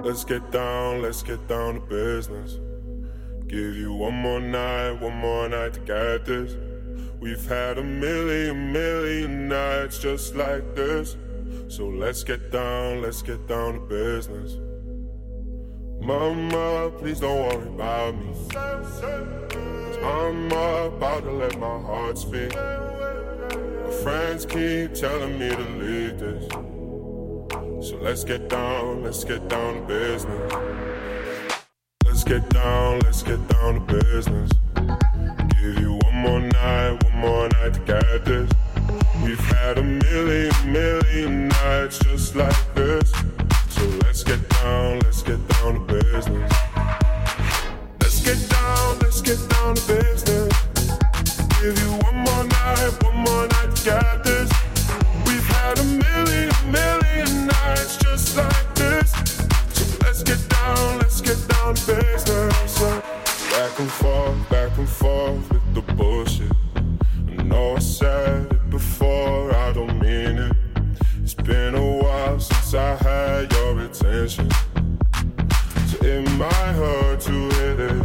Let's get down to business. Give you one more night to get this. We've had a million nights just like this. So let's get down to business. Mama, please don't worry about me, 'cause I'm about to let my heart speak. My friends keep telling me to leave this. So let's get down to business. Let's get down to business. Give you one more night to get this. We've had a million nights just like this. So let's get down to business. Let's get down to business. Give you one more night to get this. We've had a million nights just like this. So let's get down to business. Back and forth with the bullshit. I know I said it before, I don't mean it. It's been a while since I had your attention, so it might hurt to hit it.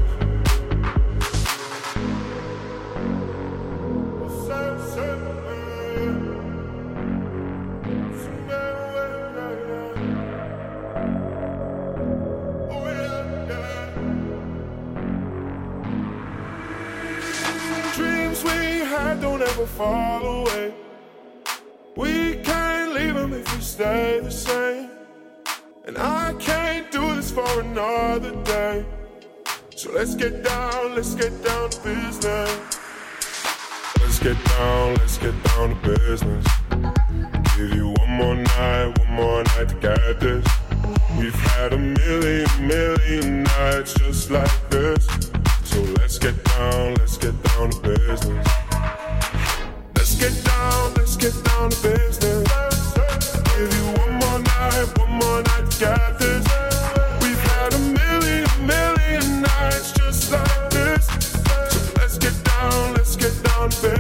Dreams we had don't ever fall away. We can't leave them if we stay the same. And I can't do this for another day. So let's get down to business. Let's get down to business. Give you one more night to get this. We've had a million nights just like this. So let's get down to business. Let's get down to business. Give you one more night to get this. We've had a million nights just like this. So let's get down to business.